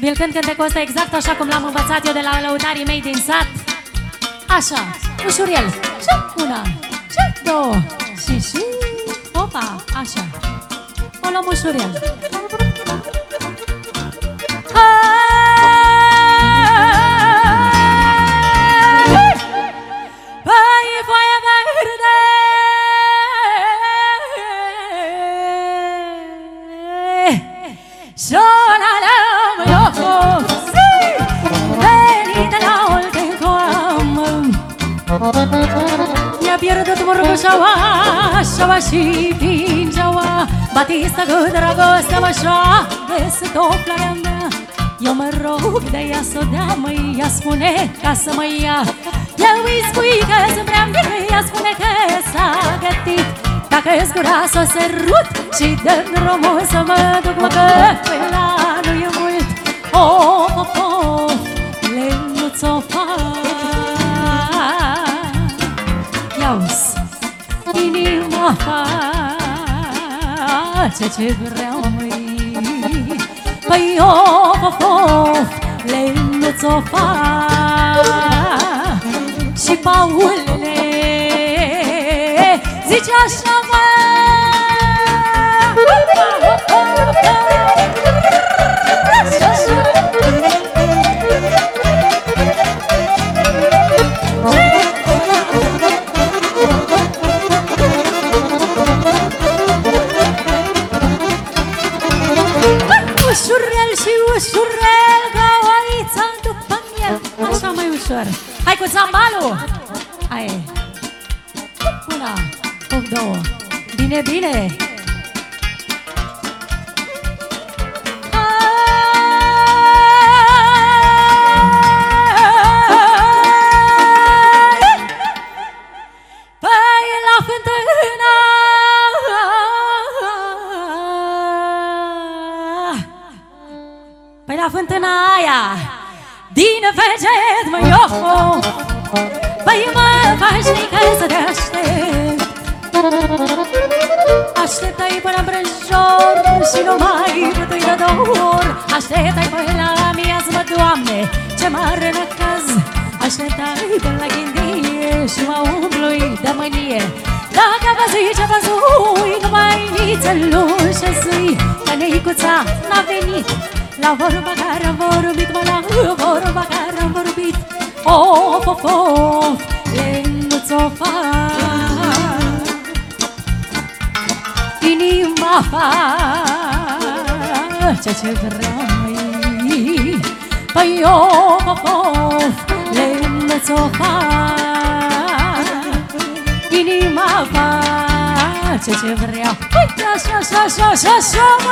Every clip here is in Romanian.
El cântă cu ăsta exact așa cum l-am învățat eu de la lăutarii mei din sat. Așa, ușurel. Și una, și două, și, opa, așa. O luăm ușurel. Păi, foaia verde, solalăm eu, veni de la olte coamă. Mi-a pierdut murmușaua, șaua și pingeaua, Batista cu dragoste așa, de toplarea mea. Eu mă rog de ea să o dea, măi, ea spune ca să mă ia. Eu îi spui că sunt prea mic, ea spune că s-a gătit. Dacă-s gura s-o sărut și dă drumul să mă duc, mă, că până la nu e mult. Of, lenuț-o Ia-uzi, inima face ce vreau, măi. Păi of, lenuț-o și Paulele zice așa, mă. Ușurel și ușurel, ca oaița după miel. Așa mai ușor. Hai cu țambalul. Hai. Una, două. Bine, bine. Păi la fântâna, păi la fântâna aia din veget, mă, eu, păi mă vașnică să te aștept. Aștept-ai până împrejur și nu mai putui de dor. Aștept-ai până la miaz, mă, Doamne, ce mare năcaz. Aștept-ai până la ghindie și mă umblui de mânie. Dacă văzui ce văzui, nu mai nițelușă zui, că neicuța n-a venit la vorba care am vorbit, mă, la vorba care am vorbit. Of, lenuț-o inima face ce vreau, măi. Păi of, lenuț-o inima face ce vreau. Uite așa, mă.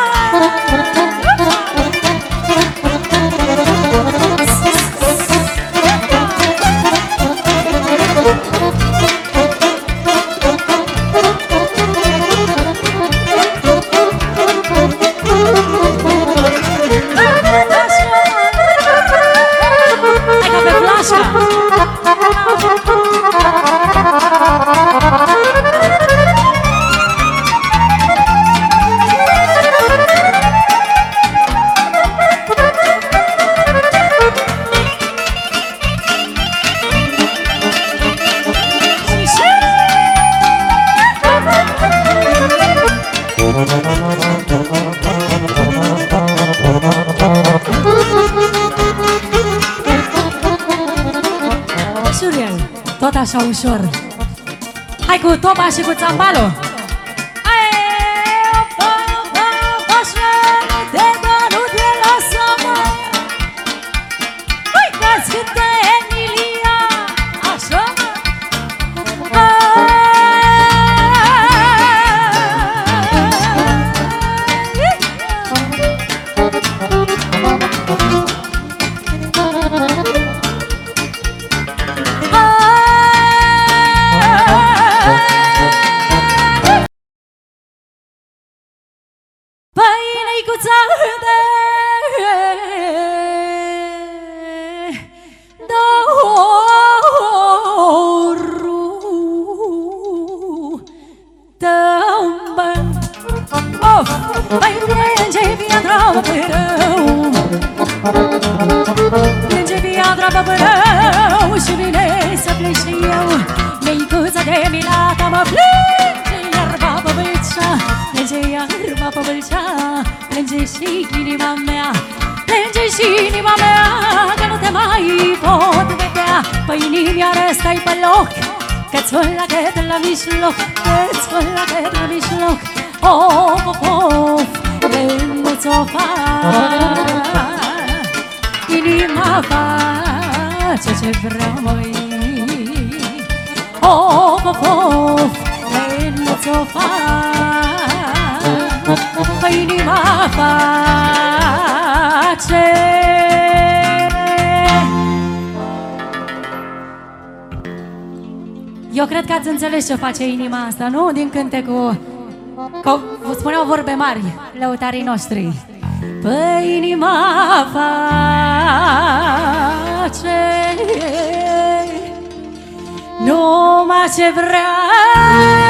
Hai ca pe flașă. Tot așa ușor. Hai cu toba și cu țambalul. Așa, nu te lasă, mă. Uitați câte Emilia. Așa, Plânge piatra pe părău și vine să plâng și eu. Meicuța de milata mă plânge iarba pe vâlcea. Plânge iarba pe vâlcea, plânge și inima mea. Plânge și inima mea că nu te mai pot vedea. Păi inimioară stai pe loc, că-ți fă la gât la mijloc, că-ți fă la gât la mijloc. Of, of, of, de nu ți-o fac. Inima face ce vrea, măi. Of, of, of, de nu ți-o fac. Inima face. Eu cred că ați înțeles ce face inima asta, nu? Din cântecul, că vă spuneau vorbe mari lăutarii noștri. Păi inima face numai ce vrea.